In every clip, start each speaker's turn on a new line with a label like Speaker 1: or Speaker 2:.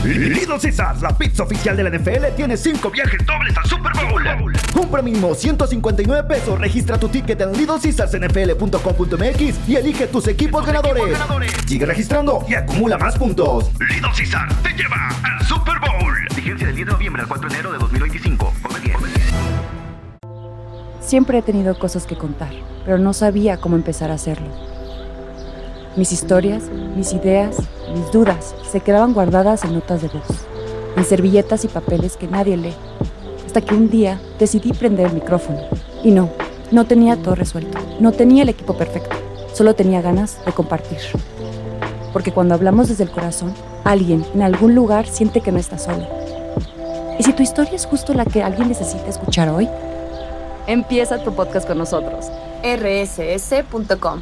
Speaker 1: Little Caesars, la pizza oficial de la NFL, tiene 5 viajes dobles al Super Bowl. Compra mínimo $159. Registra tu ticket en littlecaesarsnfl.com.mx y elige tus equipos ganadores. Sigue registrando y acumula más puntos. Little Caesars te lleva al Super Bowl. Vigencia del 10 de noviembre al 4 de enero de 2025. Come bien.
Speaker 2: Siempre he tenido cosas que contar, pero no sabía cómo empezar a hacerlo. Mis historias, mis ideas, mis dudas se quedaban guardadas en notas de voz, en servilletas y papeles que nadie lee. Hasta que un día decidí prender el micrófono. Y no tenía todo resuelto, no tenía el equipo perfecto, solo tenía ganas de compartir. Porque cuando hablamos desde el corazón, alguien en algún lugar siente que no está solo. ¿Y si tu historia es justo la que alguien necesita escuchar hoy? Empieza tu podcast con nosotros. rss.com.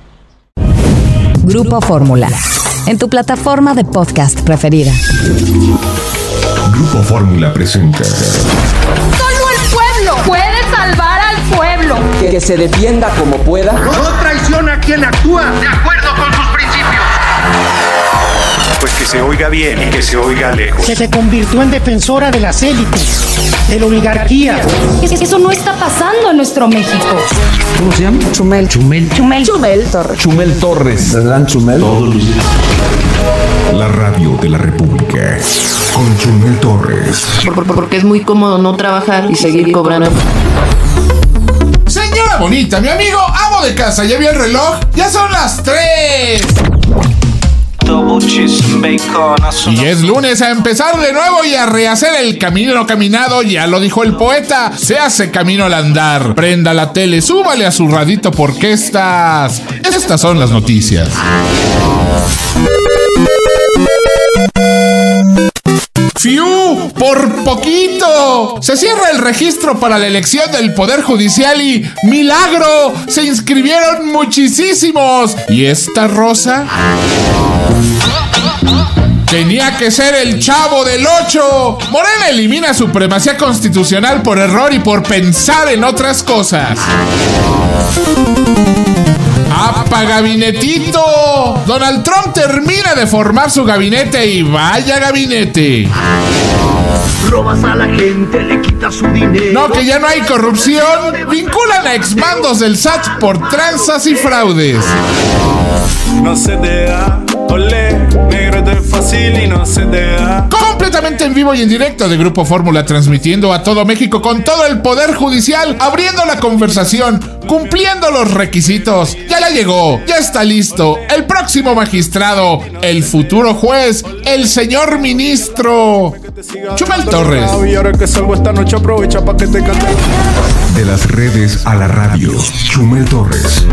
Speaker 3: Grupo Fórmula, en tu plataforma de podcast preferida.
Speaker 4: Grupo Fórmula presenta.
Speaker 5: Solo el pueblo puede salvar al pueblo.
Speaker 6: Que se defienda como pueda.
Speaker 7: No traiciona a quien actúa de acuerdo con sus principios.
Speaker 8: Pues que se oiga bien y que se oiga lejos.
Speaker 9: Que se convirtió en defensora de las élites, de la oligarquía.
Speaker 5: Eso no está pasando en nuestro México.
Speaker 6: ¿Cómo se llama? Chumel Torres.
Speaker 4: Chumel Torres. ¿Verdad, Chumel? Todos los días. La radio de la República. Con Chumel Torres.
Speaker 10: Porque es muy cómodo no trabajar y seguir cobrando.
Speaker 11: Señora bonita, mi amigo, amo de casa, ¿ya vio el reloj? ¡Ya son las 3! Y es lunes a empezar de nuevo y a rehacer el camino caminado, ya lo dijo el poeta, se hace camino al andar. Prenda la tele, súbale a su radito porque estas son las noticias. ¡Fiu! ¡Por poquito! Se cierra el registro para la elección del Poder Judicial y ¡milagro! Se inscribieron muchísimos. ¿Y esta rosa? Tenía que ser el Chavo del 8. Morena elimina supremacía constitucional por error y por pensar en otras cosas. ¡Apa, gabinetito! Donald Trump termina de formar su gabinete y vaya gabinete.
Speaker 1: Robas a la gente, le quitas su dinero.
Speaker 11: No, que ya no hay corrupción. Vinculan a exmandos del SAT por tranzas y fraudes.
Speaker 12: No se te da, olé, negro es fácil y no se te da.
Speaker 11: Completamente en vivo y en directo de Grupo Fórmula, transmitiendo a todo México con todo el Poder Judicial, abriendo la conversación, cumpliendo los requisitos. Ya llegó, ya está listo, el próximo magistrado, el futuro juez, el señor ministro Chumel Torres.
Speaker 12: Y ahora que salgo esta noche aprovecha para que te cante.
Speaker 4: De las redes a la radio, Chumel Torres.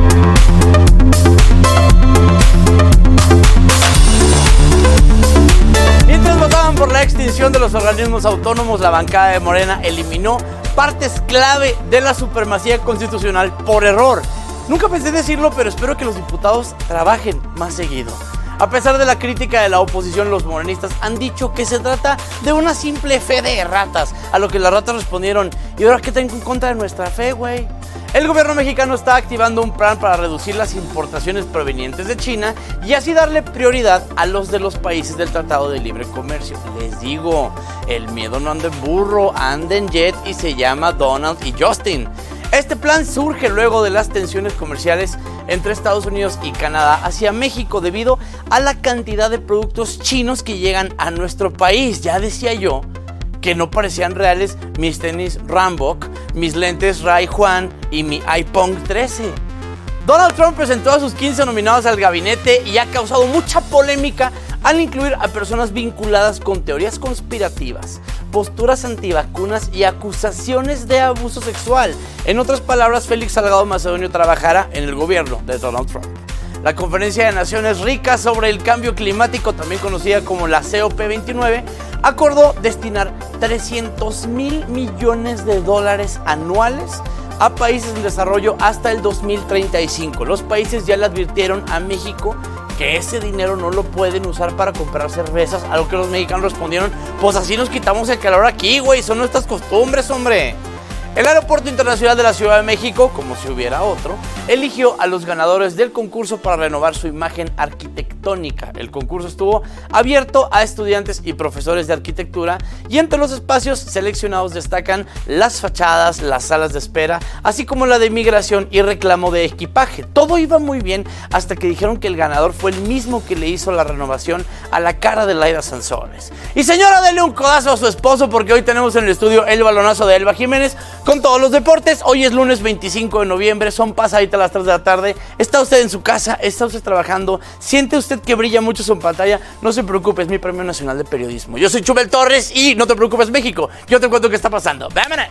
Speaker 13: Mientras votaban por la extinción de los organismos autónomos, la bancada de Morena eliminó partes clave de la supremacía constitucional por error. Nunca pensé decirlo, pero espero que los diputados trabajen más seguido. A pesar de la crítica de la oposición, los morenistas han dicho que se trata de una simple fe de ratas, a lo que las ratas respondieron: ¿y ahora qué tengo en contra de nuestra fe, güey? El gobierno mexicano está activando un plan para reducir las importaciones provenientes de China y así darle prioridad a los de los países del Tratado de Libre Comercio. Les digo, el miedo no anda en burro, anda en jet y se llama Donald y Justin. Este plan surge luego de las tensiones comerciales entre Estados Unidos y Canadá hacia México debido a la cantidad de productos chinos que llegan a nuestro país. Ya decía yo que no parecían reales mis tenis Rambok, mis lentes Ray Juan y mi iPhone 13. Donald Trump presentó a sus 15 nominados al gabinete y ha causado mucha polémica al incluir a personas vinculadas con teorías conspirativas, posturas antivacunas y acusaciones de abuso sexual. En otras palabras, Félix Salgado Macedonio trabajará en el gobierno de Donald Trump. La Conferencia de Naciones Ricas sobre el Cambio Climático, también conocida como la COP29, acordó destinar $300,000 millones anuales a países en desarrollo hasta el 2035. Los países ya le advirtieron a México que ese dinero no lo pueden usar para comprar cervezas, a lo que los mexicanos respondieron: pues así nos quitamos el calor aquí, güey, son nuestras costumbres, hombre. El Aeropuerto Internacional de la Ciudad de México, como si hubiera otro, eligió a los ganadores del concurso para renovar su imagen arquitectónica. El concurso estuvo abierto a estudiantes y profesores de arquitectura y entre los espacios seleccionados destacan las fachadas, las salas de espera, así como la de migración y reclamo de equipaje. Todo iba muy bien hasta que dijeron que el ganador fue el mismo que le hizo la renovación a la cara de Laida Sansores. Y señora, dele un codazo a su esposo porque hoy tenemos en el estudio el balonazo de Elba Jiménez con todos los deportes. Hoy es lunes 25 de noviembre, son pasaditas las 3 de la tarde. Está usted en su casa, está usted trabajando, siente usted que brilla mucho su pantalla. No se preocupe, es mi Premio Nacional de Periodismo. Yo soy Chumel Torres y no te preocupes, México. Yo te cuento qué está pasando. ¡Vámonos!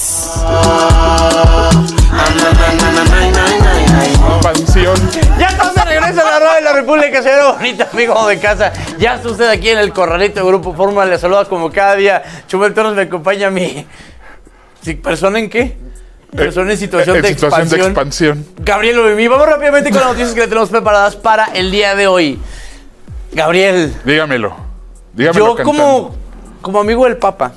Speaker 11: Expansión.
Speaker 13: Ya estamos de regreso a la radio de la República, señor bonito amigo de casa. Ya está usted aquí en el corralito de Grupo Fórmula. Le saluda como cada día. Chumel Torres me acompaña a mí. ¿Persona en qué? Persona en situación de expansión. Gabriel Oimí. Vamos rápidamente con las noticias que le tenemos preparadas para el día de hoy. Gabriel.
Speaker 11: Dígamelo.
Speaker 13: Yo como amigo del Papa.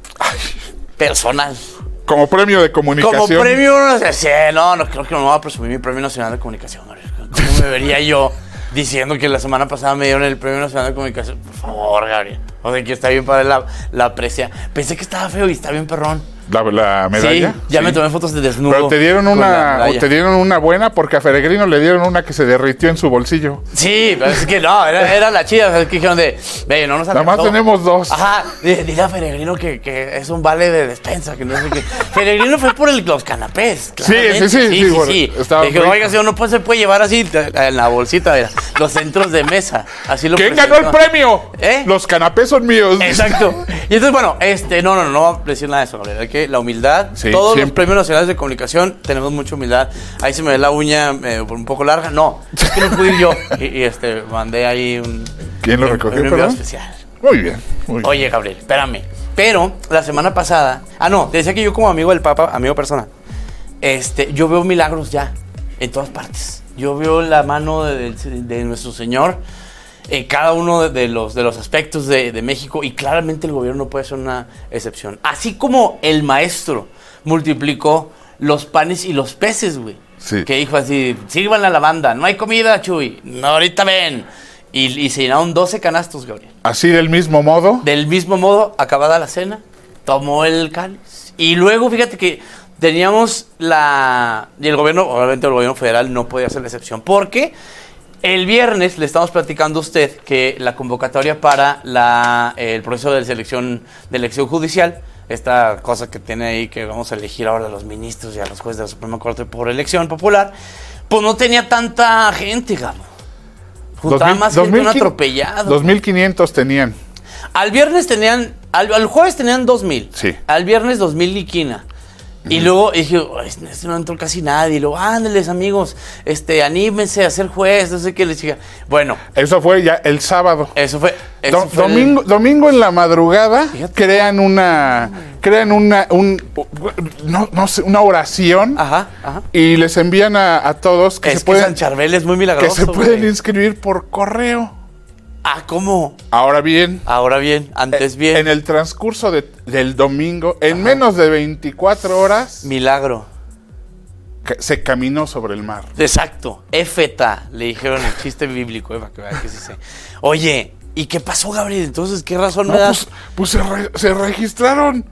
Speaker 13: Personal.
Speaker 11: Como premio de comunicación.
Speaker 13: Como premio, no creo que no me voy a presumir mi Premio Nacional de Comunicación. ¿Cómo me vería yo diciendo que la semana pasada me dieron el Premio Nacional de Comunicación? Por favor, Gabriel. O sea, que está bien para la aprecia. Pensé que estaba feo y está bien perrón.
Speaker 11: ¿La medalla?
Speaker 13: Sí, ya me tomé fotos de desnudo.
Speaker 11: Pero te dieron una buena porque a Peregrino le dieron una que se derritió en su bolsillo.
Speaker 13: Sí, pero es que no, era la chida. O sea, es que dijeron no nos alcanzó.
Speaker 11: Nada más tenemos 2.
Speaker 13: Ajá, dile a Peregrino que es un vale de despensa, que no sé qué. Peregrino fue por los canapés.
Speaker 11: Sí. Bueno,
Speaker 13: dije, oiga, señor, no se puede llevar así en la bolsita, mira, los centros de mesa. Así lo
Speaker 11: ¿Quién ganó el premio? Los canapés son míos.
Speaker 13: Exacto. Y entonces, bueno, no voy a decir nada de eso, Gabriel. Hay que la humildad. Sí, todos siempre. Los premios nacionales de comunicación tenemos mucha humildad. Ahí se me ve la uña un poco larga. No, es que no pude ir yo. Y mandé ahí un...
Speaker 11: ¿Quién lo recogió?
Speaker 13: Un envío especial.
Speaker 11: Muy bien.
Speaker 13: Oye, Gabriel, espérame. Pero la semana pasada... te decía que yo como amigo del Papa, amigo persona, yo veo milagros ya en todas partes. Yo veo la mano de nuestro Señor cada uno de los aspectos de México, y claramente el gobierno no puede ser una excepción. Así como el maestro multiplicó los panes y los peces, güey. Sí. Que dijo así, sírvanle a la banda, no hay comida, Chuy, no, ahorita ven. Y se llenaron 12 canastos, Gabriel.
Speaker 11: ¿Así del mismo modo?
Speaker 13: Del mismo modo, acabada la cena, tomó el cáliz. Y luego, fíjate que teníamos y el gobierno, obviamente el gobierno federal no podía ser la excepción, porque el viernes le estamos platicando a usted que la convocatoria para el proceso de elección judicial, esta cosa que tiene ahí que vamos a elegir ahora a los ministros y a los jueces de la Suprema Corte por elección popular, pues no tenía tanta gente, Gabo. Juntaba más gente, un atropellado.
Speaker 11: 2.500 tenían.
Speaker 13: Al viernes tenían, al jueves tenían 2.000.
Speaker 11: Sí.
Speaker 13: Al viernes 2.000 liquina. Y luego dije, no entró casi nadie. Y luego, ándeles, amigos, anímense a ser juez, no sé qué les dije. Bueno.
Speaker 11: Eso fue ya el sábado.
Speaker 13: Eso fue
Speaker 11: domingo en la madrugada. Fíjate. Crean una oración.
Speaker 13: Ajá.
Speaker 11: Y les envían a todos
Speaker 13: que San Charbel es muy milagroso.
Speaker 11: Que se pueden inscribir por correo.
Speaker 13: ¿Cómo?
Speaker 11: Ahora bien,
Speaker 13: antes bien.
Speaker 11: En el transcurso del domingo, en menos de 24 horas...
Speaker 13: Milagro.
Speaker 11: Se caminó sobre el mar.
Speaker 13: Exacto. Éfeta, le dijeron el chiste bíblico, para que vean que sí sé. Oye, ¿y qué pasó, Gabriel? Entonces, ¿qué razón me das?
Speaker 11: Pues se registraron...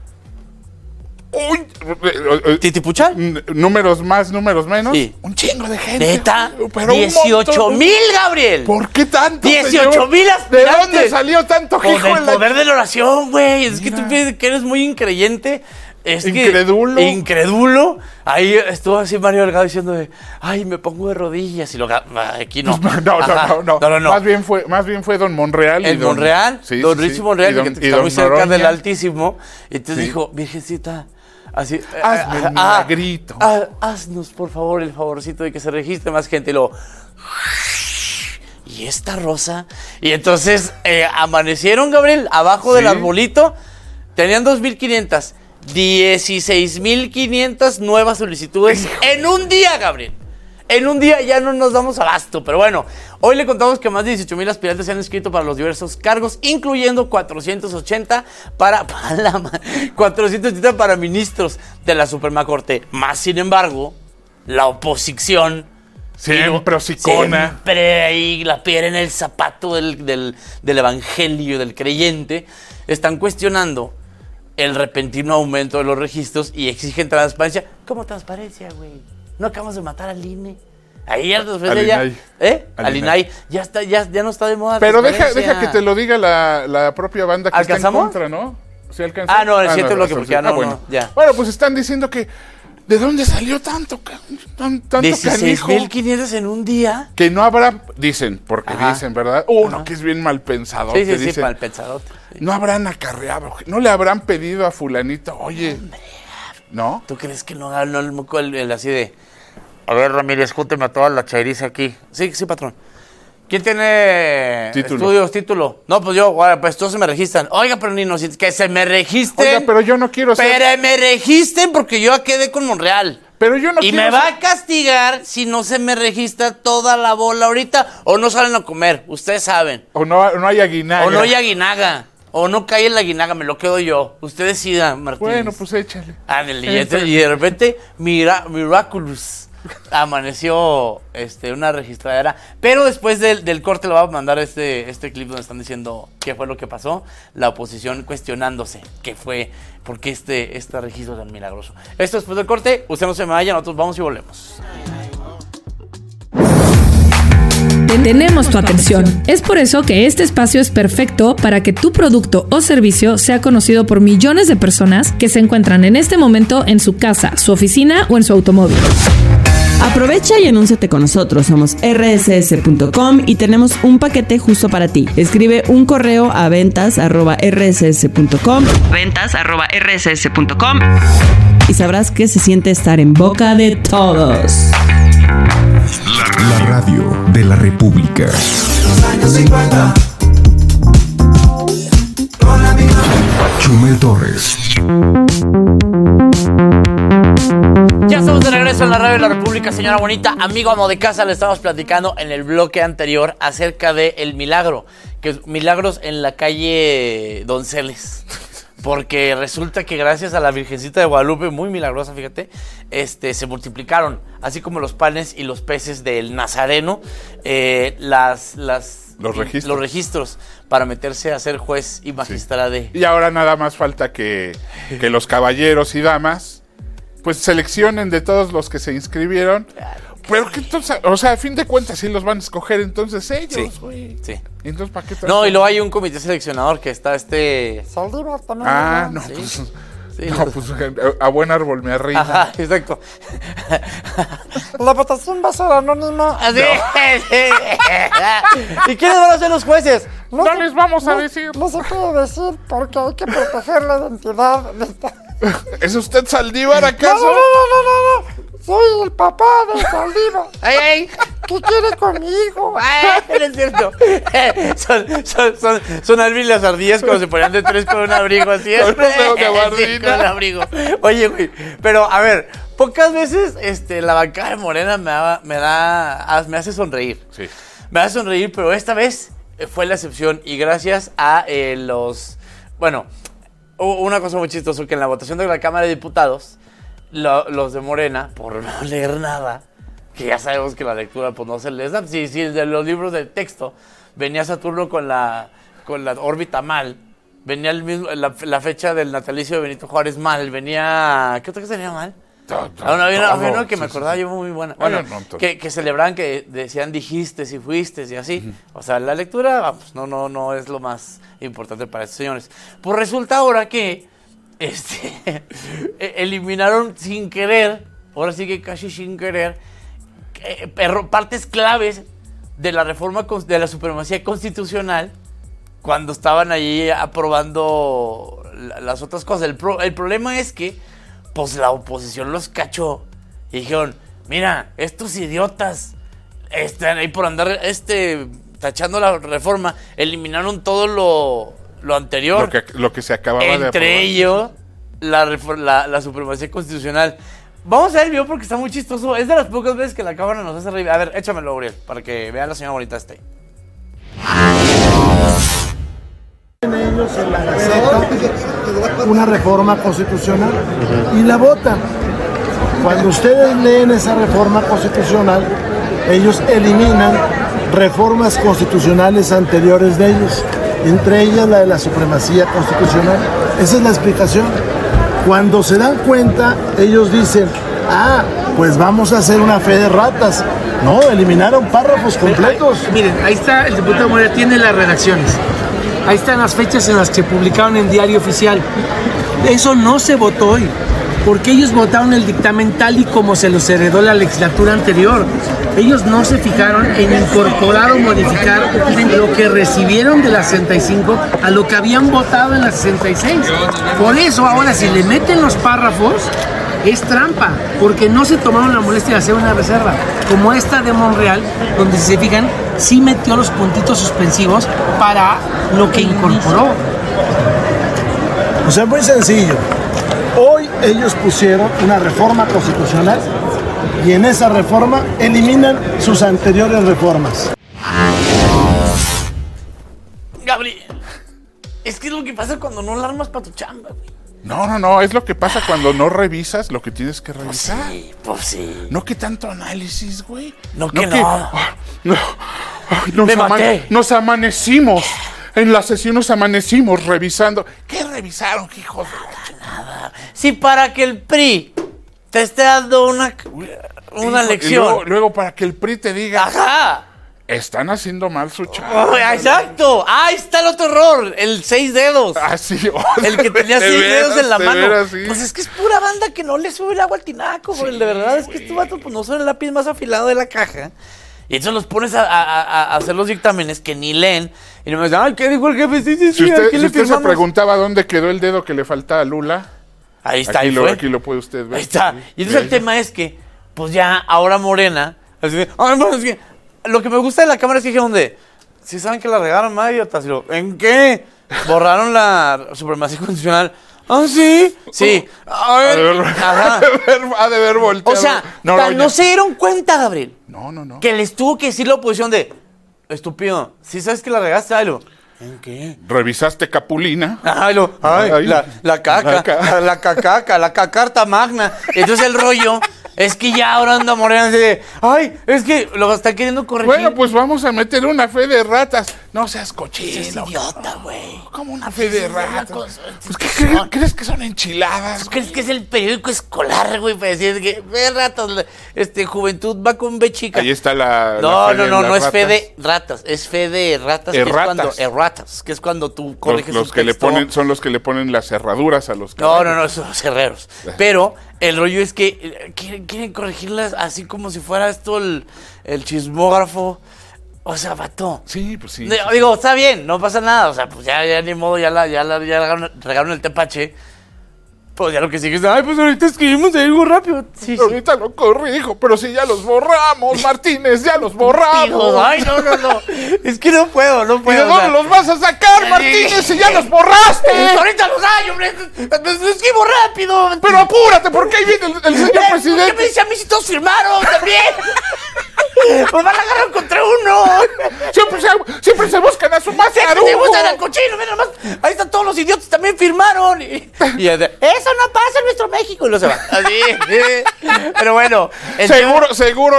Speaker 13: ¿Titipuchal?
Speaker 11: Números más, números menos.
Speaker 13: Sí.
Speaker 11: Un chingo de gente.
Speaker 13: ¿Neta? 18,000, Gabriel.
Speaker 11: ¿Por qué tanto?
Speaker 13: 18,000 aspirantes.
Speaker 11: ¿De dónde salió tanto hijo?
Speaker 13: Por el poder de la oración, güey. Es que tú piensas que eres muy increyente. Incrédulo. Ahí estuvo así Mario Delgado diciendo me pongo de rodillas. Y aquí no.
Speaker 11: No. Más bien fue Don Monreal.
Speaker 13: Monreal?
Speaker 11: Sí,
Speaker 13: Don Richie Monreal, que está muy cerca
Speaker 11: Noroña.
Speaker 13: del Altísimo. Y entonces dijo, Virgencita, así,
Speaker 11: hazme el milagrito.
Speaker 13: Haznos, por favor, el favorcito de que se registre más gente. Y esta rosa. Y entonces amanecieron, Gabriel, abajo del arbolito. Tenían 2.500. 16.500 nuevas solicitudes en un día, Gabriel. En un día ya no nos damos abasto, pero bueno, hoy le contamos que más de 18,000 aspirantes se han inscrito para los diversos cargos, incluyendo 480 para ministros de la Suprema Corte. Más sin embargo, la oposición
Speaker 11: siempre hocicona,
Speaker 13: siempre ahí la piedra en el zapato del evangelio, del creyente, están cuestionando el repentino aumento de los registros y exigen transparencia. ¿Cómo transparencia, güey? No acabamos de matar al INE. Ayer después de ella, al INAI. Ya no está de moda.
Speaker 11: Pero deja que te lo diga la propia banda que está en contra, ¿no? ¿Sí alcanzó?
Speaker 13: Ah, no, el siguiente bloque, porque ya no,
Speaker 11: bueno.
Speaker 13: Ya.
Speaker 11: Bueno, pues están diciendo que ¿de dónde salió tanto
Speaker 13: 16,500 en un día?
Speaker 11: Que no habrá, dicen, porque dicen, ¿verdad? Uno que es bien mal pensado.
Speaker 13: Sí,
Speaker 11: que dicen,
Speaker 13: mal pensado. Sí.
Speaker 11: No habrán acarreado, no le habrán pedido a fulanito, oye, hombre, ¿no?
Speaker 13: ¿Tú crees que no el moco el así de... A ver, Ramírez, júnteme a toda la chairiza aquí. Sí, patrón. ¿Quién tiene título? No, pues yo, pues todos se me registran. Oiga, pero que se me registren.
Speaker 11: Oiga, pero yo no quiero ser...
Speaker 13: Pero me registren porque yo quedé con Monreal.
Speaker 11: Pero yo no quiero
Speaker 13: me va a castigar si no se me registra toda la bola ahorita o no salen a comer. Ustedes saben.
Speaker 11: O no hay aguinaga.
Speaker 13: O no hay aguinaga. O no cae en la aguinaga, me lo quedo yo. Usted decida, Martín.
Speaker 11: Bueno, pues échale.
Speaker 13: Y de repente, Miraculous. Amaneció una registradera, pero después del corte le voy a mandar este clip donde están diciendo qué fue lo que pasó, la oposición cuestionándose qué fue, por qué este registro tan milagroso. Esto después del corte, usted no se me vaya, nosotros vamos y volvemos.
Speaker 14: Tenemos tu atención. Es por eso que este espacio es perfecto para que tu producto o servicio sea conocido por millones de personas que se encuentran en este momento en su casa, su oficina o en su automóvil.
Speaker 6: Aprovecha y anúnciate con nosotros. Somos rss.com y tenemos un paquete justo para ti. Escribe un correo a ventas@rss.com y sabrás que se siente estar en boca de todos.
Speaker 4: La radio de la República.
Speaker 15: Los años 50. Con la misma.
Speaker 4: Chumel Torres.
Speaker 13: Ya estamos de regreso en la radio de la República, señora bonita. Amigo, amo de casa, le estamos platicando en el bloque anterior acerca del milagro. Que milagros en la calle Donceles. Porque resulta que gracias a la Virgencita de Guadalupe, muy milagrosa, fíjate, se multiplicaron, así como los panes y los peces del Nazareno, los registros para meterse a ser juez y magistrade.
Speaker 11: Y ahora nada más falta que los caballeros y damas pues seleccionen de todos los que se inscribieron. Claro. Pero que entonces, o sea, a fin de cuentas sí los van a escoger entonces ellos, güey.
Speaker 13: Sí.
Speaker 11: Entonces, ¿para qué?
Speaker 13: No, y luego hay un comité seleccionador que está
Speaker 11: Saldívar también. Ah, no, sí. Pues a buen árbol me arriba.
Speaker 13: Ajá, exacto.
Speaker 9: La votación va a ser anónima.
Speaker 13: ¿Sí? ¿Y quiénes van a ser los jueces?
Speaker 11: No les vamos a decir.
Speaker 9: No se puede decir porque hay que proteger la identidad de esta...
Speaker 11: ¿Es usted Saldívar acaso?
Speaker 9: No. Soy el papá de Saldívar.
Speaker 13: ¡Ay!
Speaker 9: ¿Qué quiere con mi hijo?
Speaker 13: No es cierto. Son Alvin las ardillas cuando se ponían de tres con un abrigo así.
Speaker 11: Con un
Speaker 13: abrigo. Oye, güey, pero a ver, pocas veces la bancada de Morena me hace sonreír.
Speaker 11: Sí.
Speaker 13: Me hace sonreír, pero esta vez fue la excepción y gracias a una cosa muy chistosa, que en la votación de la Cámara de Diputados, los de Morena, por no leer nada, que ya sabemos que la lectura pues no se les da, si de los libros de texto venía Saturno con la órbita mal, venía la fecha del natalicio de Benito Juárez mal, venía... ¿Qué otra cosa tenía mal? Había uno que me acordaba yo muy buena. Bueno, que celebraban, que decían dijiste y fuiste y así. Uh-huh. O sea, la lectura, vamos, no es lo más importante para estos señores. Pues resulta ahora que eliminaron sin querer, ahora sí que casi sin querer, partes claves de la reforma de la supremacía constitucional cuando estaban allí aprobando las otras cosas. El problema es que pues la oposición los cachó y dijeron, mira, estos idiotas están ahí por andar tachando la reforma, eliminaron todo lo anterior.
Speaker 11: Lo que se acababa de aprobar.
Speaker 13: Entre ellos, la supremacía constitucional. Vamos a ver el video porque está muy chistoso. Es de las pocas veces que la cámara nos hace reír. A ver, échamelo, Gabriel, para que vea la señora bonita este.
Speaker 16: Ellos en la Gaceta una reforma constitucional y la votan. Cuando ustedes leen esa reforma constitucional, ellos eliminan reformas constitucionales anteriores de ellos, entre ellas la de la supremacía constitucional. Esa es la explicación. Cuando se dan cuenta, ellos dicen, pues vamos a hacer una fe de ratas. No, eliminaron párrafos completos.
Speaker 9: Miren, ahí está, el diputado Moreira tiene las redacciones. Ahí están las fechas en las que publicaron en Diario Oficial. Eso no se votó hoy, porque ellos votaron el dictamen tal y como se los heredó la legislatura anterior. Ellos no se fijaron en incorporar o modificar lo que recibieron de la 65 a lo que habían votado en la 66. Por eso ahora si le meten los párrafos es trampa, porque no se tomaron la molestia de hacer una reserva, como esta de Monreal, donde si se fijan, sí metió los puntitos suspensivos para lo que incorporó.
Speaker 16: O sea, muy sencillo. Hoy ellos pusieron una reforma constitucional y en esa reforma eliminan sus anteriores reformas.
Speaker 13: Gabriel, es que es lo que pasa cuando no la armas para tu chamba, güey.
Speaker 11: No, es lo que pasa cuando no revisas lo que tienes que revisar.
Speaker 13: Pues sí.
Speaker 11: No que tanto análisis, güey.
Speaker 13: No.
Speaker 11: Nos amanecimos. En la sesión nos amanecimos revisando. ¿Qué revisaron, hijos de
Speaker 13: nada? Sí, para que el PRI te esté dando una lección.
Speaker 11: Y luego para que el PRI te diga.
Speaker 13: ¡Ajá!
Speaker 11: Están haciendo mal su chamba.
Speaker 13: ¡Exacto! ¡Ahí está el otro error! El 6 dedos.
Speaker 11: Sí.
Speaker 13: El que tenía 6 dedos en la mano.
Speaker 11: Sí.
Speaker 13: Pues es que es pura banda que no le sube el agua al tinaco, güey. Sí. De verdad es que estos vatos pues, no son el lápiz más afilado de la caja. Y entonces los pones a hacer los dictámenes que ni leen. Y no me dicen, ¿qué dijo el jefe? Sí,
Speaker 11: si usted se preguntaba dónde quedó el dedo que le falta a Lula.
Speaker 13: Ahí está,
Speaker 11: aquí lo puede usted ver.
Speaker 13: Ahí está. Y entonces el tema es que, pues ya, ahora Morena. Así de, es que lo que me gusta de la cámara es que dijeron si saben que la regaron, madre idiotas. ¿En qué? Borraron la supremacía constitucional. ¿Sí? Sí. A ver.
Speaker 11: Ha de ver volteado.
Speaker 13: O sea, no se dieron cuenta, Gabriel.
Speaker 11: No.
Speaker 13: Que les tuvo que decir la oposición de, estúpido, si sabes que la regaste, Ailo. ¿En qué?
Speaker 11: ¿Revisaste Capulina?
Speaker 13: La caca, la cacarta magna. Entonces el rollo es que ya ahora anda Morena así de, es que lo está queriendo corregir.
Speaker 11: Bueno, pues vamos a meter una fe de ratas. No seas cochino.
Speaker 13: Es idiota, güey.
Speaker 11: ¿Cómo una fe de ratas? Pues, ¿qué crees que son enchiladas?
Speaker 13: ¿Tú crees que es el periódico escolar, güey? Para decir que fe de ratas, juventud va con B chica.
Speaker 11: Ahí está la
Speaker 13: No es fe de ratas, es fe de ratas. Que es cuando tú corriges
Speaker 11: los que
Speaker 13: texto.
Speaker 11: son los que le ponen las cerraduras a los
Speaker 13: caballos. No, esos son los herreros. Pero el rollo es que quieren corregirlas así como si fuera esto el chismógrafo. O sea, vato.
Speaker 11: Sí, pues sí.
Speaker 13: Digo, está bien, no pasa nada. O sea, pues ya ni modo, ya regaron el tepache. Pues ya lo que sigue es, pues ahorita escribimos algo rápido.
Speaker 11: Sí, ahorita lo corrijo, pero si ya los borramos, Martínez, ya los borramos.
Speaker 13: No. Es que no puedo.
Speaker 11: ¿Y de dónde los vas a sacar, Martínez, si ya los borraste?
Speaker 13: Ahorita los hay, hombre. Escribo rápido.
Speaker 11: Pero apúrate, porque ahí viene el señor presidente.
Speaker 13: ¿Qué me dice a mí si todos firmaron también? Pues van a agarrar contra uno.
Speaker 11: Siempre se buscan a su más
Speaker 13: se buscan al cochino, mira nomás. Ahí están todos los idiotas, también firmaron. Y eso no pasa en nuestro México. Y no se va. Así. Pero bueno.
Speaker 11: Seguro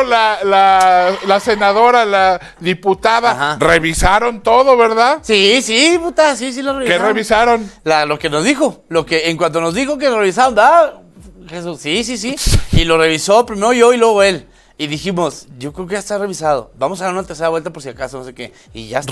Speaker 11: la senadora, la diputada, revisaron todo, ¿verdad?
Speaker 13: Sí, puta, sí lo revisaron.
Speaker 11: ¿Qué revisaron?
Speaker 13: Lo que nos dijo. En cuanto nos dijo que lo revisaron, ¿verdad? Jesús, sí. Y lo revisó primero yo y luego él. Y dijimos, yo creo que ya está revisado. Vamos a dar una tercera vuelta por si acaso, no sé qué. Y ya está.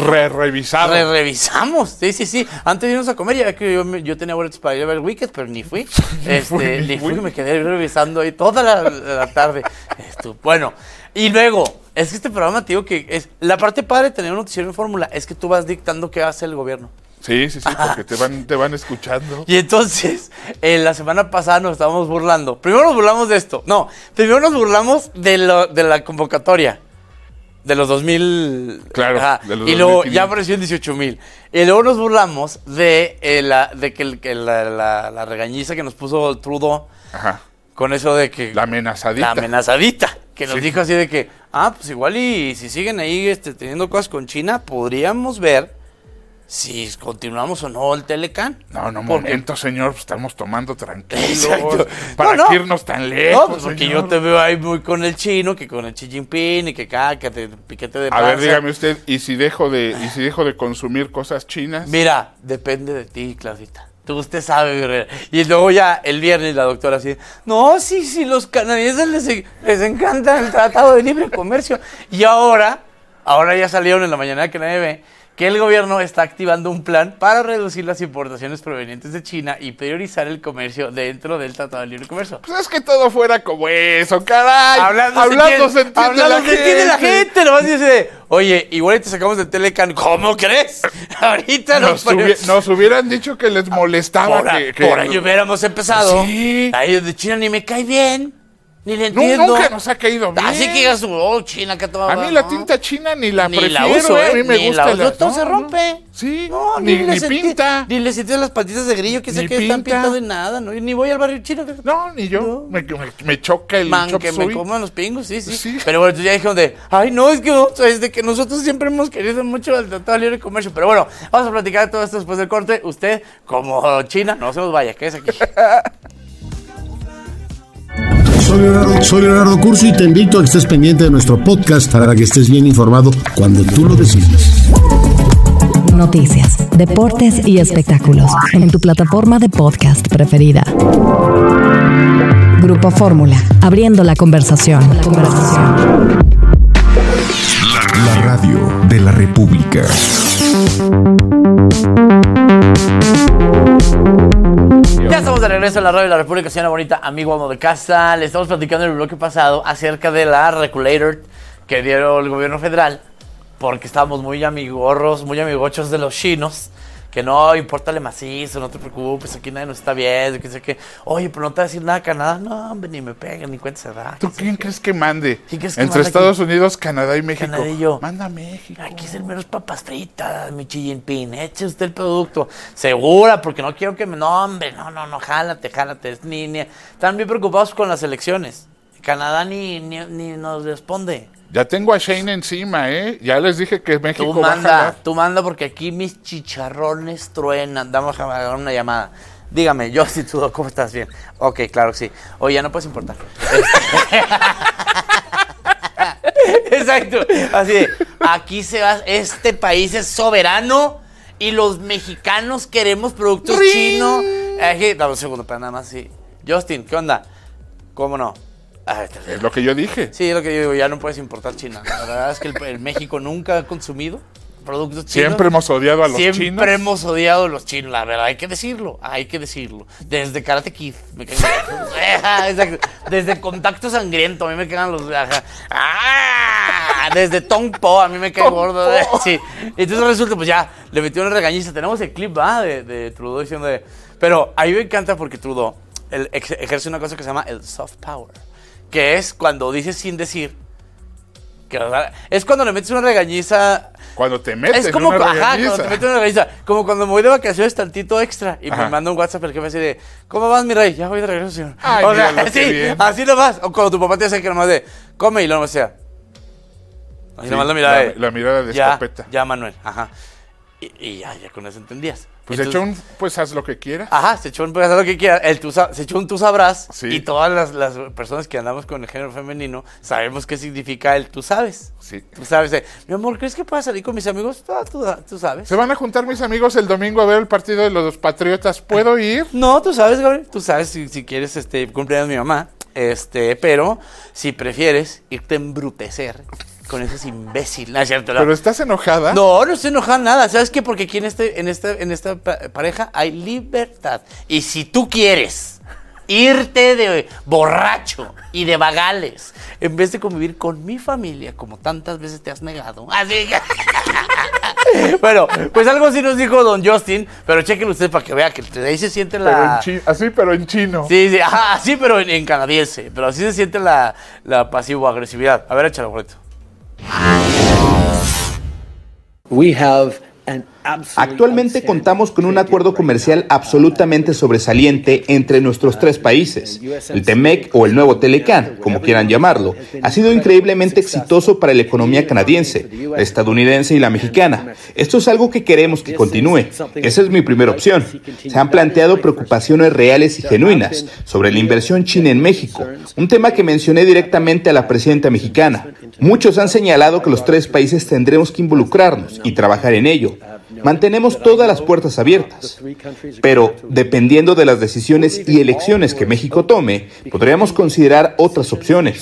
Speaker 13: Revisamos. Sí. Antes de irnos a comer, ya que yo tenía boletos para ir a ver Wicked, pero ni fui. Ni fui, me quedé revisando ahí toda la tarde. Bueno, y luego, es que este programa, te digo que es la parte padre de tener un noticiero en fórmula, es que tú vas dictando qué hace el gobierno.
Speaker 11: Sí, porque te van escuchando.
Speaker 13: Y entonces, la semana pasada nos estábamos burlando. Primero nos burlamos de esto. No, primero nos burlamos de la convocatoria. De los 2,000.
Speaker 11: Claro.
Speaker 13: De los y luego 2,500. Ya apareció en 18,000. Y luego nos burlamos de la regañiza que nos puso Trudeau.
Speaker 11: Ajá.
Speaker 13: con eso de que...
Speaker 11: La amenazadita.
Speaker 13: Que nos dijo así de que, pues igual y si siguen ahí teniendo cosas con China, podríamos ver si continuamos o no el Telecán.
Speaker 11: No, momento, señor, pues estamos tomando tranquilos.
Speaker 13: Exacto.
Speaker 11: ¿Para qué irnos tan lejos?
Speaker 13: No, pues porque yo te veo ahí muy con el chino, que con el Xi Jinping, y que te piquete de panza.
Speaker 11: A ver, dígame usted, ¿y si dejo de consumir cosas chinas?
Speaker 13: Mira, depende de ti, Claudita. Usted sabe, Guerrera. Y luego ya el viernes la doctora así, no, sí, los canadienses les encanta el Tratado de Libre Comercio. Y ahora ya salieron en la mañana que nadie ve, que el gobierno está activando un plan para reducir las importaciones provenientes de China y priorizar el comercio dentro del Tratado de Libre Comercio.
Speaker 11: Pues es que todo fuera como eso, caray.
Speaker 13: Hablando se entiende la gente. Nomás dice, oye, igual te sacamos del Telecán. ¿Cómo crees? Ahorita
Speaker 11: nos hubieran dicho que les molestaba.
Speaker 13: Por ahí hubiéramos empezado.
Speaker 11: Sí.
Speaker 13: Ahí de China ni me cae bien. Ni le entiendo.
Speaker 11: Nunca nos ha caído bien.
Speaker 13: Así que digas, China, que todo.
Speaker 11: A mí la tinta china ni la prefiero.
Speaker 13: La uso,
Speaker 11: a mí me gusta.
Speaker 13: Todo se rompe.
Speaker 11: Sí.
Speaker 13: No,
Speaker 11: ni pinta.
Speaker 13: Ni le sentí las patitas de grillo que sé que están pintadas de nada. No, ni voy al barrio chino.
Speaker 11: No, ni yo. No. Me choca el chop
Speaker 13: que
Speaker 11: suey.
Speaker 13: me coman los pingos, sí. Pero bueno, ya dijeron es de que nosotros siempre hemos querido mucho el Tratado de Libre Comercio. Pero bueno, vamos a platicar de todo esto después del corte. Usted, como China, no se nos vaya, quédese aquí.
Speaker 16: Soy Leonardo Curcio y te invito a que estés pendiente de nuestro podcast para que estés bien informado cuando tú lo decidas.
Speaker 3: Noticias, deportes y espectáculos en tu plataforma de podcast preferida. Grupo Fórmula, abriendo la conversación.
Speaker 4: La radio de la República.
Speaker 13: Ya estamos de regreso en la radio de la República, señora bonita, amigo amo de casa. Le estamos platicando en el bloque pasado acerca de la Regulator que dio el gobierno federal, porque estábamos muy amigochos de los chinos, que no, importale macizo, no te preocupes, aquí nadie nos está viendo, que sé que, oye, pero no te va a decir nada a Canadá, no, hombre, ni me peguen, ni cuenta se da.
Speaker 11: ¿Tú quién crees que mande? Entre Estados Unidos, Canadá y México.
Speaker 13: Canadá y yo.
Speaker 11: Manda a México.
Speaker 13: Aquí es el menos papas fritas, mi Xi Jinping, eche usted el producto. Segura, porque no quiero que me... No, hombre, no, jálate, están bien preocupados con las elecciones. Canadá ni nos responde.
Speaker 11: Ya tengo a Shane encima, Ya les dije que México
Speaker 13: Tú manda porque aquí mis chicharrones truenan. Vamos a dar una llamada. Dígame, Justin Trudeau, ¿cómo estás? Bien. Ok, claro que sí. Oye, ya no puedes importar. Exacto. Así de, aquí este país es soberano y los mexicanos queremos productos chinos. Dame un segundo para nada más, sí. Justin, ¿qué onda? ¿Cómo no?
Speaker 11: Es lo que yo dije.
Speaker 13: Sí, es lo que yo digo, ya no puedes importar China. La verdad es que el México nunca ha consumido productos chinos.
Speaker 11: Siempre hemos odiado a los chinos.
Speaker 13: Siempre hemos odiado a los chinos, la verdad, hay que decirlo. Desde Karate Kid, me caen. Exacto. Desde Contacto Sangriento, a mí me quedan los... Desde Tong Po, a mí me cae gordo. Sí. Entonces resulta, pues ya, le metió una regañiza. Tenemos el clip, de Trudeau diciendo de... Pero a mí me encanta porque Trudeau ejerce una cosa que se llama el soft power, que es cuando dices sin decir, es cuando le metes una regañiza.
Speaker 11: Cuando te metes
Speaker 13: una regañiza. Cuando te metes una regañiza. Como cuando me voy de vacaciones tantito extra y me manda un WhatsApp el jefe así de, ¿cómo vas, mi rey? Ya voy de regreso, señor.
Speaker 11: Ay, o sea, sí,
Speaker 13: así nomás. O cuando tu papá te hace que nomás de, come y lo nomás sea. Así nomás la mirada de...
Speaker 11: La mirada de escopeta.
Speaker 13: Ya, Manuel. Ajá. Y ya con eso entendías.
Speaker 11: Pues entonces, pues haz lo que quieras.
Speaker 13: Ajá, se echó un pues haz lo que quieras. Se echó un tú sabrás. Sí. Y todas las personas que andamos con el género femenino sabemos qué significa el tú sabes.
Speaker 11: Sí.
Speaker 13: Tú sabes, mi amor, ¿crees que pueda salir con mis amigos? Tú sabes.
Speaker 11: Se van a juntar mis amigos el domingo a ver el partido de los Patriotas. ¿Puedo ir?
Speaker 13: No, tú sabes, Gabriel. Tú sabes si quieres cumpleaños de mi mamá. Pero si prefieres irte a embrutecer con ese imbécil, ¿no es cierto?
Speaker 11: ¿Pero estás enojada?
Speaker 13: No estoy enojada nada. ¿Sabes qué? Porque aquí en esta pareja hay libertad. Y si tú quieres irte de borracho y de vagales en vez de convivir con mi familia, como tantas veces te has negado, así que... Bueno, pues algo así nos dijo don Justin, pero chequen usted para que vea que ahí se siente la...
Speaker 11: Pero en chino.
Speaker 13: Sí, así pero en canadiense, pero así se siente la pasivo-agresividad. A ver, échalo, boleto.
Speaker 17: We have an Actualmente contamos con un acuerdo comercial absolutamente sobresaliente entre nuestros tres países. El TEMEC o el nuevo Telecan, como quieran llamarlo, ha sido increíblemente exitoso para la economía canadiense, la estadounidense y la mexicana. Esto es algo que queremos que continúe. Esa es mi primera opción. Se han planteado preocupaciones reales y genuinas sobre la inversión china en México, un tema que mencioné directamente a la presidenta mexicana. Muchos han señalado que los tres países tendremos que involucrarnos y trabajar en ello. Mantenemos todas las puertas abiertas, pero dependiendo de las decisiones y elecciones que México tome, podríamos considerar otras opciones.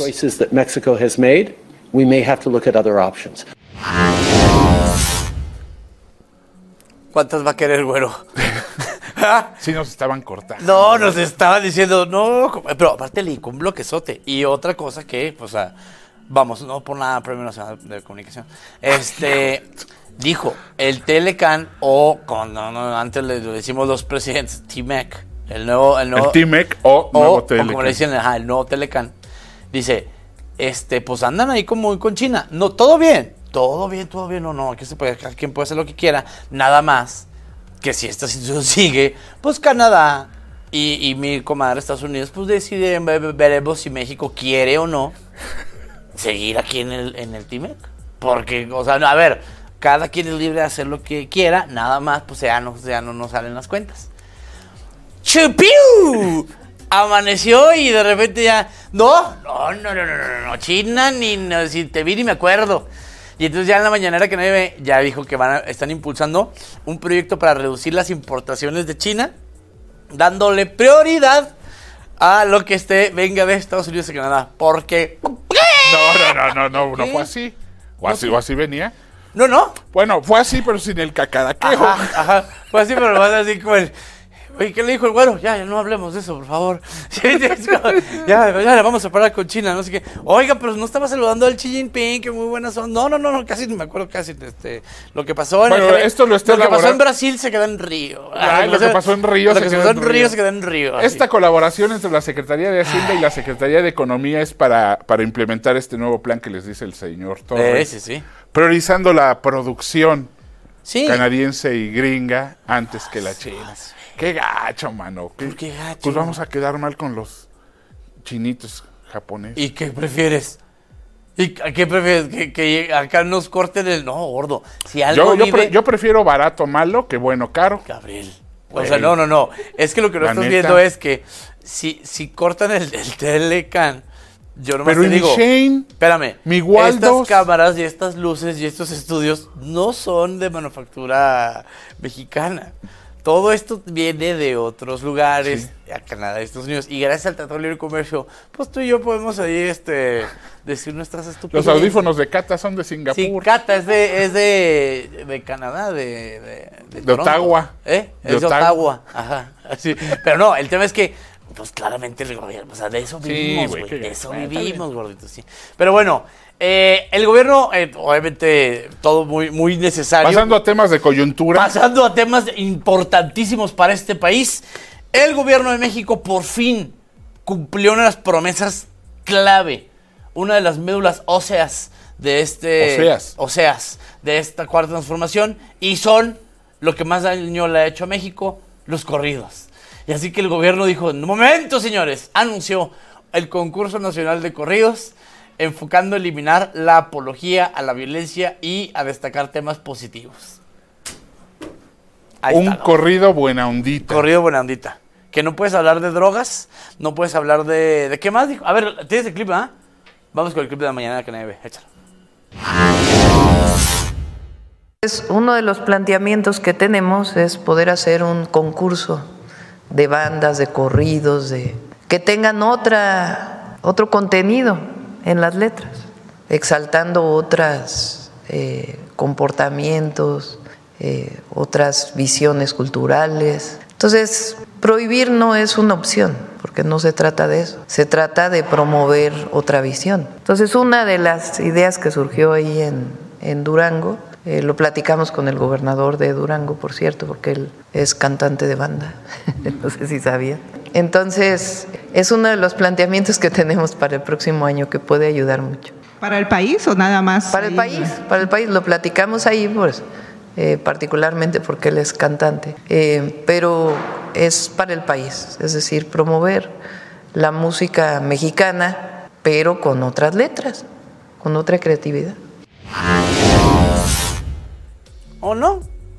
Speaker 13: ¿Cuántas va a querer, güero?
Speaker 11: Sí, nos estaban cortando.
Speaker 13: No, nos estaban diciendo, no, pero aparte le con un bloquezote. Y otra cosa que, pues, vamos, no por nada, Premio Nacional de Comunicación, dijo, el Telecan, o antes le decimos los presidentes, TMEC, el nuevo
Speaker 11: el TMEC o nuevo Telecan.
Speaker 13: Como le decían, el nuevo Telecan, dice, pues andan ahí como con China. No, todo bien, no, aquí se puede, cada quien puede hacer lo que quiera, nada más que si esta situación sigue, pues Canadá y mi comadre Estados Unidos, pues deciden, veremos si México quiere o no seguir aquí en el TMEC. Porque, o sea, a ver, cada quien es libre de hacer lo que quiera, nada más, pues ya no nos salen las cuentas. ¡Chupiu! Amaneció y de repente ya, no, China, si te vi ni me acuerdo. Y entonces ya en la mañanera que nadie ve, ya dijo que están impulsando un proyecto para reducir las importaciones de China, dándole prioridad a lo que venga de Estados Unidos y Canadá. Porque...
Speaker 11: No fue así. ¿O así venía?
Speaker 13: No.
Speaker 11: Bueno, fue así, pero sin el cacaraquejo.
Speaker 13: Ajá. Fue así, pero más así como el... Oye, ¿qué le dijo el güero? Ya no hablemos de eso, por favor. Ya le vamos a parar con China, no sé qué. Oiga, pero no estaba saludando al Xi Jinping, que muy buenas son. No, casi no me acuerdo lo que pasó en Brasil se quedó en Río.
Speaker 11: Lo que pasó en Río
Speaker 13: se quedó en Río.
Speaker 11: Esta colaboración entre la Secretaría de Hacienda y la Secretaría de Economía es para implementar este nuevo plan que les dice el señor Torres.
Speaker 13: Sí.
Speaker 11: Priorizando la producción canadiense y gringa antes que la china. Qué gacho, mano.
Speaker 13: ¿Qué gacho?
Speaker 11: Pues vamos a quedar mal con los chinitos japoneses.
Speaker 13: ¿Y qué prefieres? ¿Que acá nos corten el... No, gordo. Si algo
Speaker 11: yo prefiero barato malo que bueno caro.
Speaker 13: Gabriel. O sea, no. Es que lo que no estás viendo es que si cortan el Telecan, yo nomás te digo...
Speaker 11: Shane,
Speaker 13: espérame.
Speaker 11: Mi Waldos,
Speaker 13: estas cámaras y estas luces y estos estudios no son de manufactura mexicana. Todo esto viene de otros lugares, a Canadá y Estados Unidos. Y gracias al Tratado de Libre Comercio, pues tú y yo podemos ahí decir nuestras estupideces.
Speaker 11: Los audífonos de Cata son de Singapur.
Speaker 13: Sí, Cata es de Canadá, de
Speaker 11: Ottawa.
Speaker 13: Es de Ottawa. Ajá. Así. Pero no, el tema es que, pues claramente el gobierno, o sea, de eso vivimos, güey. De eso vivimos, gordito, sí. Pero bueno, el gobierno, obviamente, todo muy, muy necesario.
Speaker 11: Pasando a temas de coyuntura.
Speaker 13: Pasando a temas importantísimos para este país. El gobierno de México por fin cumplió una de las promesas clave. Una de las médulas óseas de de esta cuarta transformación. Y son lo que más daño le ha hecho a México, los corridos. Y así que el gobierno dijo, en un momento, señores, anunció el concurso nacional de corridos, enfocando a eliminar la apología a la violencia y a destacar temas positivos.
Speaker 11: Un corrido buena ondita.
Speaker 13: Corrido buena ondita. Que no puedes hablar de drogas, no puedes hablar de ¿qué más dijo? A ver, ¿tienes el clip, Vamos con el clip de la mañana que nadie ve. Échalo.
Speaker 18: Uno de los planteamientos que tenemos es poder hacer un concurso de bandas, de corridos, que tengan otro contenido en las letras, exaltando otros comportamientos, otras visiones culturales. Entonces, prohibir no es una opción, porque no se trata de eso, se trata de promover otra visión. Entonces, una de las ideas que surgió ahí en Durango, lo platicamos con el gobernador de Durango, por cierto, porque él es cantante de banda, no sé si sabía. Entonces, es uno de los planteamientos que tenemos para el próximo año que puede ayudar mucho.
Speaker 19: ¿Para el país o nada más?
Speaker 18: Para el país, lo platicamos ahí, pues particularmente porque él es cantante, pero es para el país, es decir, promover la música mexicana, pero con otras letras, con otra creatividad.
Speaker 13: ¿O no?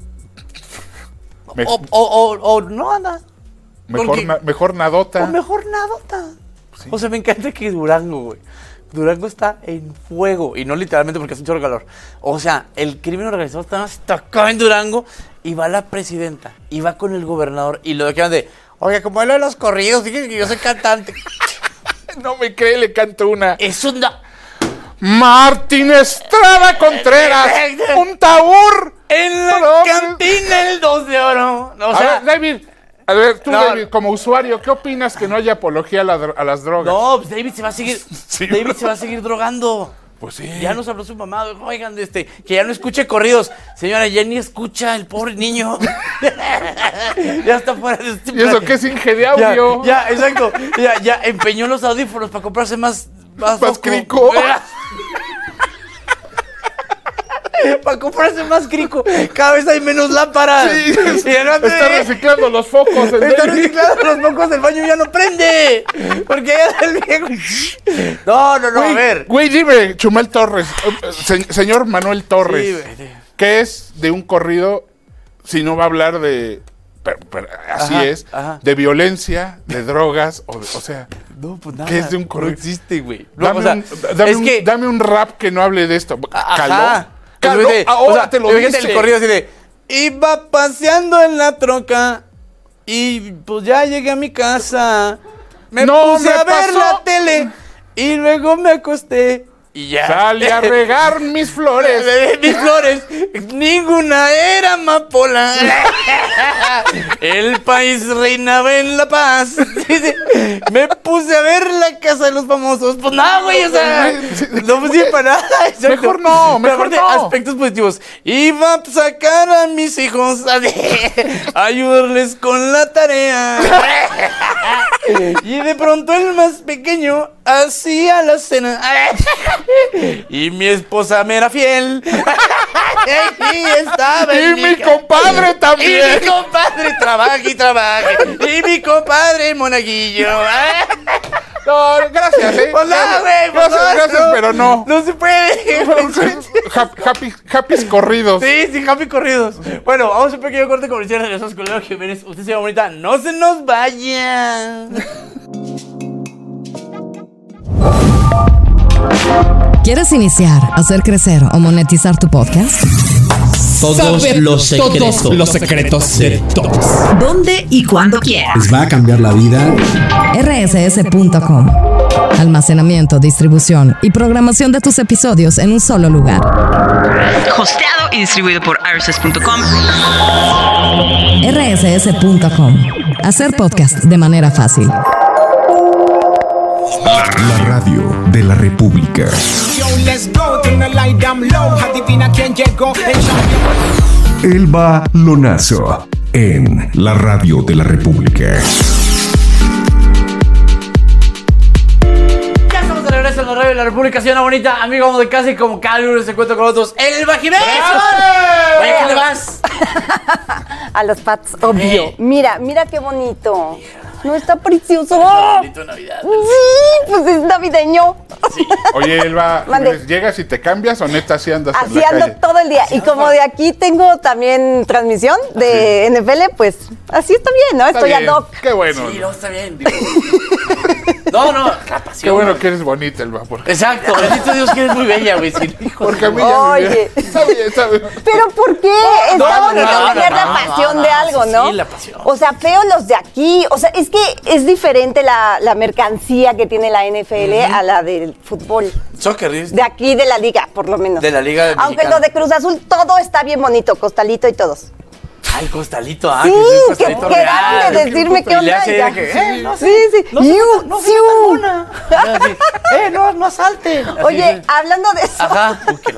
Speaker 13: O no, Ana.
Speaker 11: Mejor nadota.
Speaker 13: O mejor nadota. Sí. O sea, me encanta que Durango, güey. Durango está en fuego. Y no literalmente porque hace un chorro de calor. O sea, el crimen organizado está acá en Durango. Y va la presidenta. Y va con el gobernador. Y lo dejan de, oye, como es lo de los corridos, dije que yo soy cantante.
Speaker 11: No me cree, le canto una.
Speaker 13: Es una...
Speaker 11: Martín Estrada Contreras. Un tabur.
Speaker 13: En la cantina el 2 de oro. O sea,
Speaker 11: David, David, como usuario, ¿qué opinas que no haya apología a las drogas?
Speaker 13: No, pues David se va a seguir. Sí, David se va a seguir drogando.
Speaker 11: Pues sí.
Speaker 13: Ya nos habló su mamá, oigan, que ya no escuche corridos. Señora, ya ni escucha el pobre niño. Ya está fuera de este
Speaker 11: plan. ¿Y eso qué es Inge de audio?
Speaker 13: Ya, exacto. Ya empeñó los audífonos para comprarse más
Speaker 11: crico.
Speaker 13: Para comprarse más crico. Cada vez hay menos lámparas.
Speaker 11: Sí, está reciclando los focos.
Speaker 13: Está reciclando los focos, el baño ya no prende. Porque ya el viejo. No,
Speaker 11: güey,
Speaker 13: a ver.
Speaker 11: Güey, dime, Chumel Torres, señor Manuel Torres, sí, ¿qué es de un corrido si no va a hablar de... así es, de violencia, de drogas, o sea...
Speaker 13: No, pues nada.
Speaker 11: ¿Qué es de un corrido?
Speaker 13: No existe, güey.
Speaker 11: Dame un rap que no hable de esto.
Speaker 13: Caló,
Speaker 11: ahora te lo dice.
Speaker 13: El corrido así de, iba paseando en la troca y pues ya llegué a mi casa. Me puse a ver la tele y luego me acosté y ya.
Speaker 11: Salí a regar mis flores.
Speaker 13: Mis flores, ninguna era amapola. El país reinaba en la paz. Me puse a ver La Casa de los Famosos. Pues nada, güey, o sea, no me sirve para nada. Exacto.
Speaker 11: Mejor no.
Speaker 13: Aspectos positivos. Iba a sacar a mis hijos a ayudarles con la tarea. Y de pronto el más pequeño hacía la cena. Y mi esposa me era fiel. Y estaba
Speaker 11: en mi compadre también.
Speaker 13: Y mi compadre trabaja y trabaja. Y mi compadre monaguillo.
Speaker 11: No, gracias,
Speaker 13: Pues nada, güey.
Speaker 11: Gracias, pero no.
Speaker 13: No se puede.
Speaker 11: Happy corridos.
Speaker 13: Sí, happy corridos. Bueno, vamos a un pequeño corte comercial. Regresamos con Leo Jiménez. Usted se llama bonita. No se nos vaya.
Speaker 3: ¿Quieres iniciar, hacer crecer o monetizar tu podcast?
Speaker 19: Todos los secretos de todos.
Speaker 3: ¿Dónde y cuándo quieras?
Speaker 19: Les va a cambiar la vida.
Speaker 3: rss.com. Almacenamiento, distribución y programación de tus episodios en un solo lugar.
Speaker 20: Hosteado y distribuido por rss.com.
Speaker 3: rss.com. Hacer podcast de manera fácil.
Speaker 4: La radio de la República. Elba Lonazo en la radio de la República.
Speaker 13: Ya estamos de regreso en la radio de la República, señora bonita, amigo, vamos de casa y como cada lunes se encuentra con nosotros Elba Jiménez. Oye, ¿qué le vas?
Speaker 21: A los Pats, obvio. Mira qué bonito. No está precioso.
Speaker 13: Bonito Navidad.
Speaker 21: Sí, pues es navideño.
Speaker 11: Sí. Oye, Elba, ¿llegas y te cambias o neta así andas
Speaker 21: así
Speaker 11: en la
Speaker 21: ando
Speaker 11: calle?
Speaker 21: todo el día. Y como de aquí tengo también transmisión de NFL, pues así está bien, ¿no? Estoy ad hoc.
Speaker 11: Qué bueno.
Speaker 13: Sí, no, está bien. No, la pasión.
Speaker 11: Qué bueno que eres bonita, Elba.
Speaker 13: Exacto, bendito Dios que eres muy bella, güey.
Speaker 11: Porque a mí ya
Speaker 21: Oye.
Speaker 11: Está bien.
Speaker 21: Pero ¿por qué? Está bonito tener la pasión de algo, ¿no?
Speaker 13: Sí, la pasión.
Speaker 21: O sea, feo los de aquí. O sea, es que es diferente la mercancía que tiene la NFL a la del fútbol.
Speaker 13: Soccer,
Speaker 21: de aquí, de la liga, por lo menos.
Speaker 13: De la liga mexicana.
Speaker 21: Aunque lo de Cruz Azul, todo está bien bonito, Costalito y todos.
Speaker 13: Ay, Costalito,
Speaker 21: sí, que quedaron de decirme qué onda. Sí.
Speaker 13: No asalten.
Speaker 21: Oye, hablando de eso.
Speaker 13: Ajá.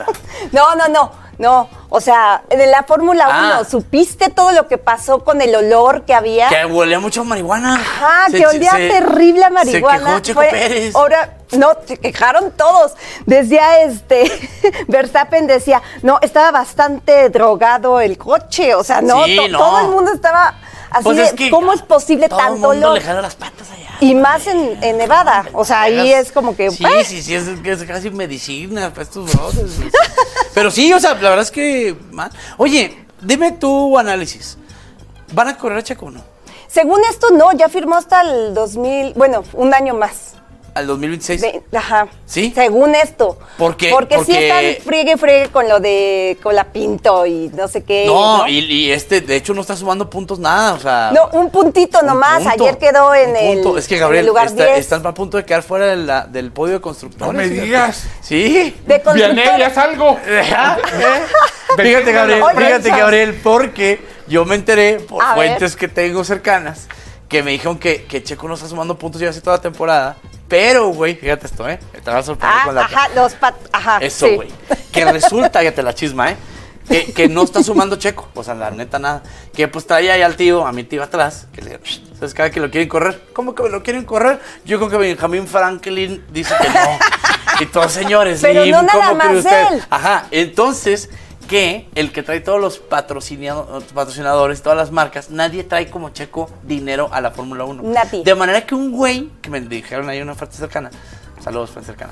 Speaker 21: No, o sea, de la Fórmula 1, ¿supiste todo lo que pasó con el olor que había?
Speaker 13: Que olía mucho a marihuana.
Speaker 21: Ajá, que olía terrible a marihuana.
Speaker 13: Se quejó Checo Pérez.
Speaker 21: Ahora, No, se quejaron todos. Decía Verstappen decía, no, estaba bastante drogado el coche. O sea, no,
Speaker 13: Sí, no.
Speaker 21: todo el mundo estaba así
Speaker 13: Pues
Speaker 21: de,
Speaker 13: es que
Speaker 21: ¿cómo es posible
Speaker 13: todo el
Speaker 21: tanto
Speaker 13: mundo
Speaker 21: olor?
Speaker 13: le jala las patas allá.
Speaker 21: Y más en Nevada. O sea, ahí es como que...
Speaker 13: Sí, es casi medicina para estos brothers. Pero sí, o sea, la verdad es que... Oye, dime tu análisis. ¿Van a correr a Checo o no?
Speaker 21: Según esto, no, ya firmó hasta el 2000, bueno, un año más.
Speaker 13: ¿Al 2026?
Speaker 21: Ajá.
Speaker 13: ¿Sí?
Speaker 21: Según esto.
Speaker 13: ¿Por qué?
Speaker 21: Porque sí están friegue con lo de Colapinto y no sé qué.
Speaker 13: No, y de hecho no está sumando puntos nada, o sea...
Speaker 21: No, un puntito nomás.
Speaker 13: punto,
Speaker 21: Ayer quedó en el,
Speaker 13: es que Gabriel,
Speaker 21: en el lugar 10.
Speaker 13: están a punto de quedar fuera del podio de constructores.
Speaker 11: No me digas.
Speaker 13: Sí.
Speaker 21: De constructores.
Speaker 11: Vianey, haz algo.
Speaker 13: Fíjate, Gabriel, porque yo me enteré por
Speaker 21: A
Speaker 13: fuentes que tengo cercanas que me dijeron que Checo no está sumando puntos ya hace toda la temporada. Pero, güey, fíjate esto, te vas a sorprender con la...
Speaker 21: Ajá,
Speaker 13: Eso, güey. Que resulta, ya te la chisma, que no está sumando Checo. O sea, la neta, nada. Que pues traía ahí al tío, a mi tío atrás, que le digo, ¿sabes cada que lo quieren correr? ¿Cómo que me lo quieren correr? Yo creo que Benjamin Franklin dice que no. Y todos, señores,
Speaker 21: pero no nada
Speaker 13: ¿cómo
Speaker 21: más
Speaker 13: cree usted?
Speaker 21: él.
Speaker 13: Ajá, entonces... que el que trae todos los patrocinadores, todas las marcas, nadie trae como Checo dinero a la Fórmula 1.
Speaker 21: Nadie.
Speaker 13: De manera que un güey, que me dijeron ahí una fuente cercana, saludos, fuente cercana,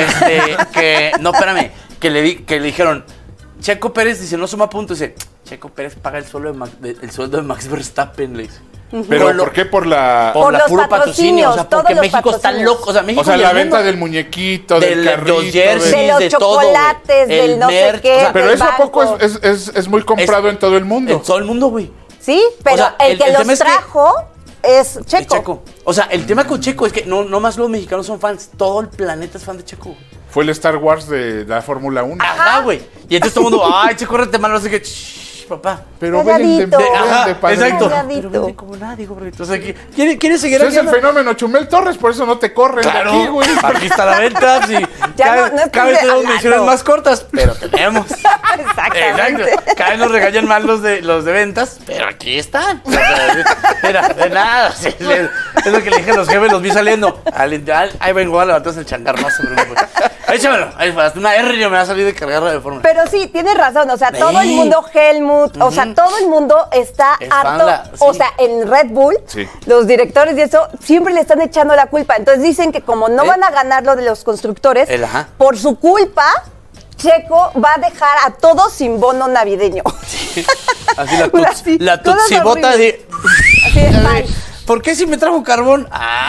Speaker 13: que le dijeron, Checo Pérez dice, no suma puntos, dice, Checo Pérez paga el sueldo de Max Verstappen, le dice.
Speaker 11: ¿Pero por qué? Por la
Speaker 13: puro patrocinio, o sea, porque México está loco, o sea, México
Speaker 11: la venta del muñequito, del carrito,
Speaker 13: los jerseys,
Speaker 21: de los chocolates, del no sé qué.
Speaker 11: O sea, pero eso a poco es muy comprado en todo el mundo.
Speaker 13: En todo el mundo, güey.
Speaker 21: Sí, pero
Speaker 13: o sea,
Speaker 21: el que los trajo es Checo.
Speaker 13: O sea, el tema con Checo es que no más los mexicanos son fans, todo el planeta es fan de Checo.
Speaker 11: Fue el Star Wars de la Fórmula 1.
Speaker 13: Ajá, güey. Y entonces todo el mundo, ay, Checo, córrete mal, no sé qué. Papá.
Speaker 11: Pero vende
Speaker 13: exacto. Pero vende como nadie, güey. Entonces, ¿quieres seguir
Speaker 11: aquí? Es el fenómeno Chumel Torres, por eso no te corren de aquí, güey.
Speaker 13: Aquí está la venta, sí. Cada vez tenemos menciones más cortas, pero tenemos.
Speaker 21: Exactamente.
Speaker 13: Exacto. Cada vez nos regañan más los de ventas, pero aquí están. Mira, de nada. Sí, es lo que le dije a los jefes, los vi saliendo. Ahí vengo a levantarse el changar, no se preocupe. Échamelo. Hasta una R ya me va a salir de cargarla de Fórmula.
Speaker 21: Pero sí, tienes razón. O sea, todo el mundo, Helmut, o sea, todo el mundo está harto. O sea, en Red Bull, los directores y eso, siempre le están echando la culpa. Entonces dicen que como no van a ganar lo de los constructores, por su culpa, Checo va a dejar a todos sin bono navideño.
Speaker 13: Sí. Así la tutsibota de...
Speaker 21: Así de, bye.
Speaker 13: ¿Por qué si me trajo carbón?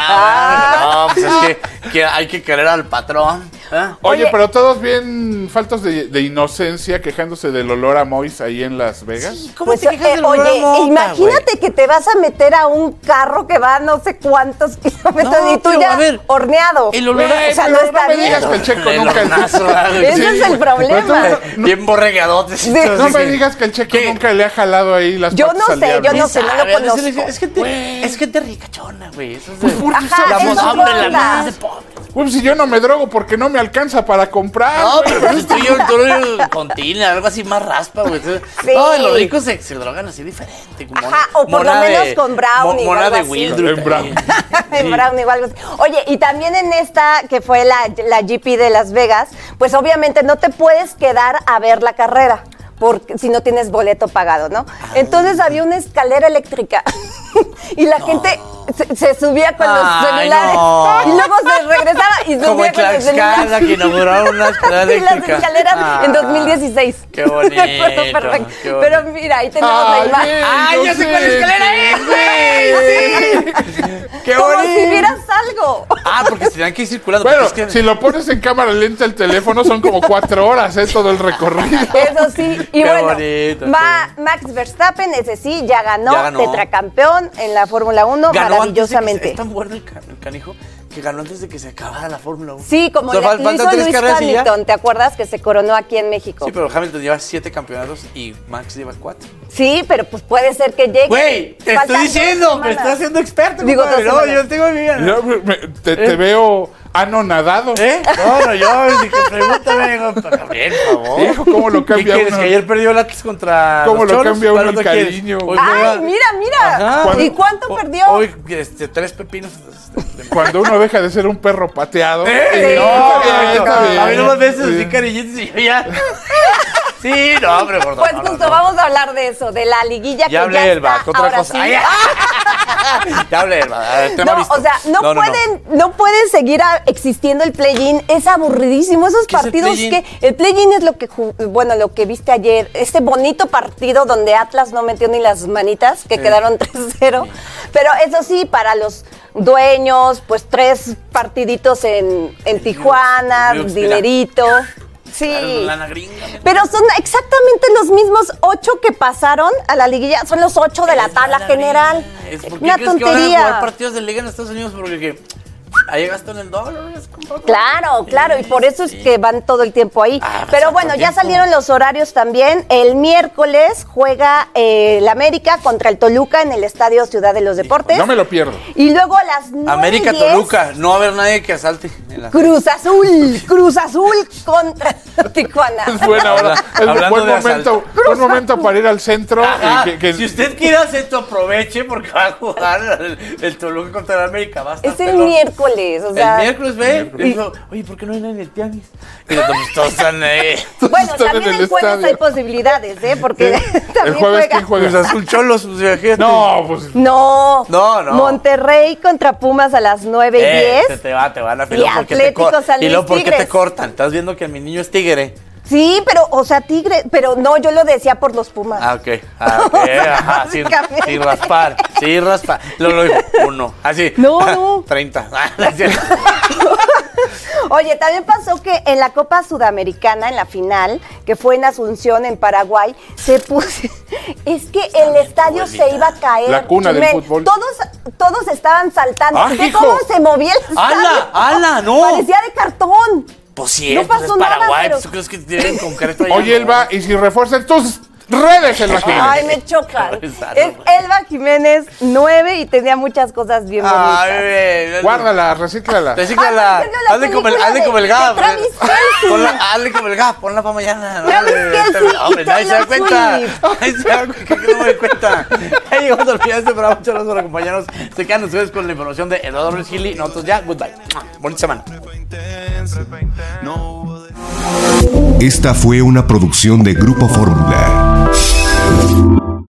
Speaker 13: No, pues es que hay que querer al patrón.
Speaker 11: Oye, pero todos bien faltos de inocencia quejándose del olor a Mois ahí en Las Vegas.
Speaker 13: Sí, ¿cómo te quejas del olor a mota,
Speaker 21: imagínate que te vas a meter a un carro que va no sé cuántos kilómetros y tú ya horneado.
Speaker 13: El olor
Speaker 21: o sea, no está
Speaker 11: me
Speaker 21: bien.
Speaker 11: digas que el Checo nunca...
Speaker 21: Ese es el problema.
Speaker 13: Bien borregadotes.
Speaker 11: No me digas que el Checo nunca le ha jalado ahí las patas al diablo.
Speaker 21: Yo no sé, no lo conozco.
Speaker 13: Es gente ricachona, güey. Eso es
Speaker 21: la
Speaker 13: más de pobre.
Speaker 11: Pues si yo no me drogo porque no me alcanza para comprar.
Speaker 13: No, pero pues tú con tiner, algo así más raspa, güey. Sí. No, los ricos se drogan así diferente. Como
Speaker 21: o por lo menos con brownie.
Speaker 13: Mona de Wildroot.
Speaker 21: En brownie o algo así. Oye, y también en esta, que fue la GP de Las Vegas, pues obviamente no te puedes quedar a ver la carrera. Porque si no tienes boleto pagado, ¿no? Entonces había una escalera eléctrica y la gente se subía con los celulares y luego se regresaba y subía con los celulares.
Speaker 13: Que inauguraron una escalera eléctrica.
Speaker 21: Sí, las escaleras en 2016.
Speaker 13: Qué bonito.
Speaker 21: Perfecto. Pero mira, ahí tenemos la imagen.
Speaker 13: ¡Ay, ya sé cuál escalera es, güey! ¡Sí! ¡Qué bonito!
Speaker 21: Como si vieras algo.
Speaker 13: Porque se tenían que ir circulando.
Speaker 11: Bueno, si lo pones en cámara lenta el teléfono son como 4 horas, todo el recorrido.
Speaker 21: Eso sí. Y
Speaker 13: qué
Speaker 21: bueno,
Speaker 13: bonito,
Speaker 21: Max Verstappen, ese sí, ya ganó. Tetracampeón en la Fórmula 1, maravillosamente.
Speaker 13: Es tan bueno el canijo que ganó antes de que se acabara la Fórmula 1.
Speaker 21: Sí, como le hizo Luis Hamilton, ¿te acuerdas? Que se coronó aquí en México.
Speaker 13: Sí, pero Hamilton lleva 7 campeonatos y Max lleva 4.
Speaker 21: Sí, pero pues puede ser que llegue.
Speaker 13: Güey, te estoy diciendo, me estás haciendo experto.
Speaker 21: Digo,
Speaker 13: no, yo tengo mi vida.
Speaker 11: Te veo anonadado.
Speaker 13: No, yo dije, pregúntame, Gabriel, por favor.
Speaker 11: Hijo, ¿cómo lo cambia
Speaker 13: uno? Que ayer perdió el Atlas contra
Speaker 11: ¿Cómo
Speaker 13: los
Speaker 11: lo
Speaker 13: Cholos?
Speaker 11: cambia uno el cariño?
Speaker 21: Ay, mira. ¿Y cuánto perdió?
Speaker 13: Hoy, 3 pepinos.
Speaker 11: Cuando uno deja de ser un perro pateado.
Speaker 13: Sí, a mí no me ves así cariñitos y yo ya. Sí, no, hombre, por
Speaker 21: Pues justo vamos a hablar de eso, de la liguilla que ya
Speaker 13: hablé, Elba,
Speaker 21: está,
Speaker 13: otra
Speaker 21: ahora
Speaker 13: cosa.
Speaker 21: sí.
Speaker 13: Ya hablé, Elba.
Speaker 21: No, no pueden seguir existiendo el play-in, es aburridísimo. Esos partidos el play-in es lo que viste ayer, este bonito partido donde Atlas no metió ni las manitas, que quedaron 3-0. Pero eso sí, para los dueños, pues 3 partiditos en Tijuana, dinerito. Sí, pero son exactamente los mismos 8 que pasaron a la liguilla, son los 8 de la tabla general.
Speaker 13: Una tontería. Que van a jugar partidos de liga en Estados Unidos porque ahí gastan el dólar.
Speaker 21: Claro, y por eso es que van todo el tiempo ahí. Pero bueno, ya salieron los horarios también. El miércoles juega el América contra el Toluca en el Estadio Ciudad de los Deportes.
Speaker 11: No me lo pierdo.
Speaker 21: Y luego a las 9:10
Speaker 13: América-Toluca, no va a haber nadie que asalte.
Speaker 21: Cruz Azul contra Tijuana.
Speaker 11: Es buena hora. Es buen momento para ir al centro.
Speaker 13: Si usted quiere hacer, aproveche porque va a jugar el Toluca contra el América.
Speaker 21: Es el miércoles, o sea.
Speaker 13: El miércoles, ve. Oye, ¿por qué no hay nadie en el tianguis? Y todos están
Speaker 21: Bueno, también en juegos hay posibilidades, Porque
Speaker 11: el jueves, ¿quién juega?
Speaker 13: Pues Azul Cholos,
Speaker 11: No, pues.
Speaker 21: No. Monterrey contra Pumas a las 9:10.
Speaker 13: Te van a
Speaker 21: Y Atlético San Luis.
Speaker 13: ¿Y luego por qué
Speaker 21: Tigres.
Speaker 13: te cortan? ¿Estás viendo que mi niño es tigre?
Speaker 21: Sí, pero, o sea, Tigre, pero no, yo lo decía por los Pumas.
Speaker 13: Ok. Ajá, sin raspar. Sí, raspa. Lo digo, 1. Así.
Speaker 21: No.
Speaker 13: 30.
Speaker 21: Oye, también pasó que en la Copa Sudamericana, en la final, que fue en Asunción, en Paraguay, se puso... Es que el estadio se iba a caer.
Speaker 11: La cuna del fútbol.
Speaker 21: Todos estaban saltando. ¿Qué cómo se movía el estadio?
Speaker 13: ¡Hala, no!
Speaker 21: Parecía de cartón.
Speaker 13: Pues sí,
Speaker 21: no pasó
Speaker 13: es Paraguay.
Speaker 21: Nada, pero...
Speaker 13: ¿Tú crees que tienen concreto ahí?
Speaker 11: Oye, Elba, y si refuerzan tus redes, Elba Jiménez.
Speaker 21: Ay, me chocan. Es Elba Jiménez 9 y tenía muchas cosas bien bonitas.
Speaker 11: Ay, guárdala, recíclala.
Speaker 13: Hazle como el Gap. Hazle como el Gap, ponla para mañana. Hombre, nadie se da cuenta. Que no me doy cuenta. Ya llegamos al final de este programa. Muchas gracias por acompañarnos. Se quedan ustedes con la información de Eduardo Luis Gili. Nosotros ya, goodbye. Bonita semana.
Speaker 4: Esta fue una producción de Grupo Fórmula.